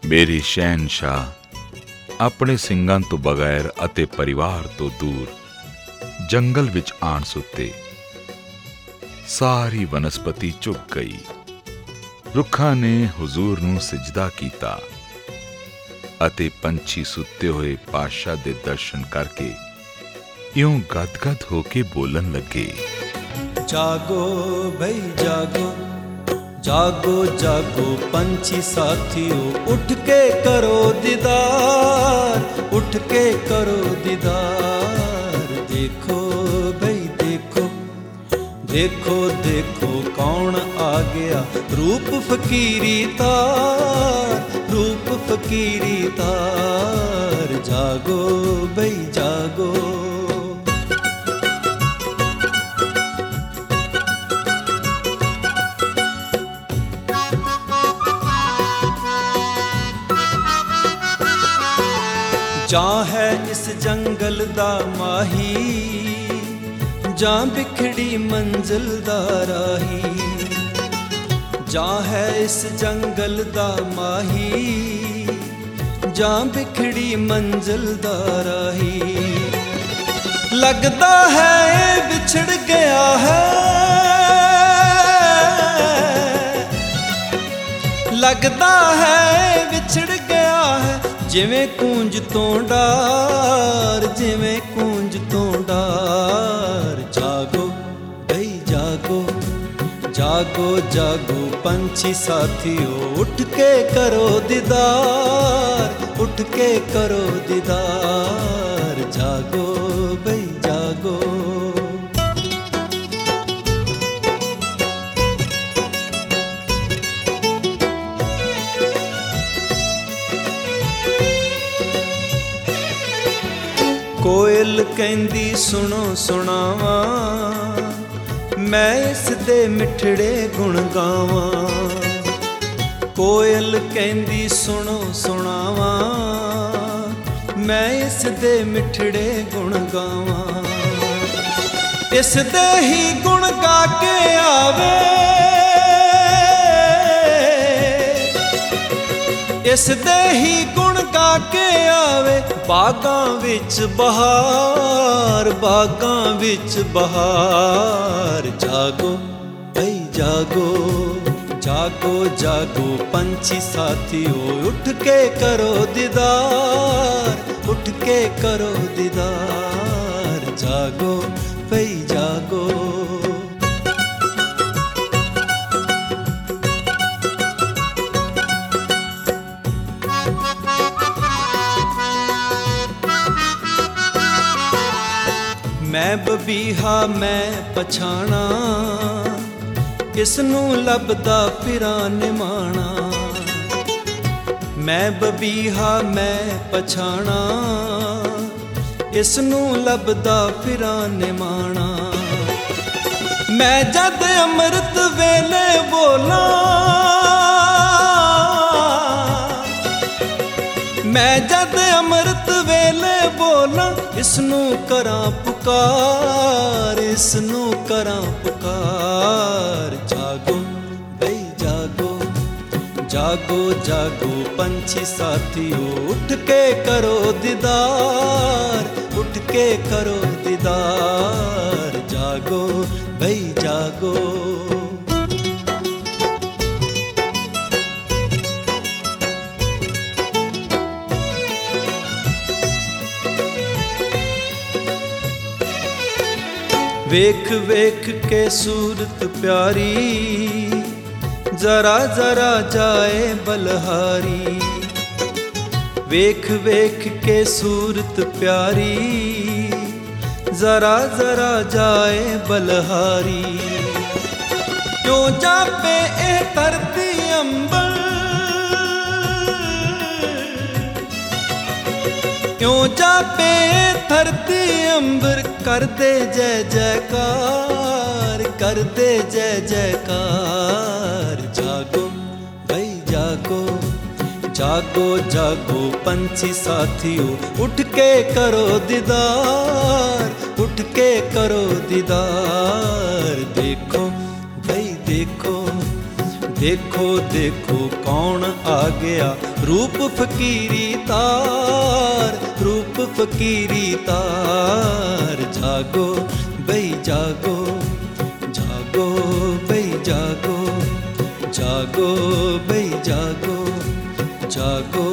मेरी शहनशाह अपने ਸਿੰਘਾਂ ਤੋਂ ਬਗੈਰ ਅਤੇ ਪਰਿਵਾਰ ਤੋਂ ਦੂਰ ਜੰਗਲ ਵਿੱਚ ਆਣ ਸੁੱਤੇ। ਸਾਰੀ ਵਨਸਪਤੀ ਝੁਕ ਗਈ। ਰੁੱਖਾਂ ਨੇ ਹੁਜ਼ੂਰ ਨੂੰ ਸਜਦਾ ਕੀਤਾ ਅਤੇ ਪੰਛੀ ਸੁੱਤੇ ਹੋਏ ਪਾਤਸ਼ਾਹ ਦੇ ਦਰਸ਼ਨ ਕਰਕੇ ਇਉਂ ਗਦਗਦ ਹੋ ਕੇ ਬੋਲਣ ਲੱਗੇ। ਜਾਗੋ ਬਈ ਜਾਗੋ, जागो जागो पंछी साथियों, उठ के करो दीदार, उठ के करो दीदार। देखो भाई देखो, देखो देखो कौन आ गया, रूप फकीरी तार, रूप फकीरी तार। जागो भाई जागो। जा है इस जंगल दा माही, जा बिखड़ी मंजिल दा राही। जा है इस जंगल दा माही, जा बिखड़ी मंजिल दा राही। लगता है बिछड़ गया है, लगता है बिछड़ गया है, जिवें कूंज तो डार, जिवें कूंज तो डार। जागो भाई जागो, जागो जागो पंछी साथियों, उठ के करो दीदार, उठ के करो दीदार। जागो भाई जागो। कोयल कहंदी सुनो सुनावा, मैं इस दे मिठड़े गुण गावा। कोयल कहंदी सुनो सुनावा, मैं इस दे मिठड़े गुण गावा। इस दे ही गुण गा के आवे, इस दे ही गुण गा के आवे। बागां विच बहार, बागां विच बहार। जागो भाई जागो, जागो जागो पंछी साथियों, उठ के करो दीदार, उठ के करो दीदार। जागो भाई जागो। मैं बबीहा मैं पछाणा, इसनू लभदा फिरां निमाणा। मैं बबीहा मैं पछाणा, इसनू लभदा फिरां निमाणा। मैं जद अमृत वेले बोला, मैं जद अमृत वेले बोला। इसनू करां पुकार, इसनू करां पुकार। जागो भाई जागो, जागो जागो पंछी साथियों, उठ के करो दीदार, उठ के करो दीदार। जागो भाई जागो। वेख वेख के सूरत प्यारी, जरा जरा जाए बलहारी। वेख वेख के सूरत प्यारी, जरा जरा जाए बलहारी। क्यों जापे ए धरती अंबर, क्यों जापे धरती अंबर। कर दे जय जयकार, कर दे जय जयकार। जागो भाई जागो, जागो जागो पंछी साथियों, उठ के करो दीदार, उठ के करो दीदार। देखो भाई देखो, देखो देखो कौन आ गया, रूप फकीरी तार, रूप फकीरी तार। जागो बई जागो, जागो बई जागो, जागो बई जागो, जागो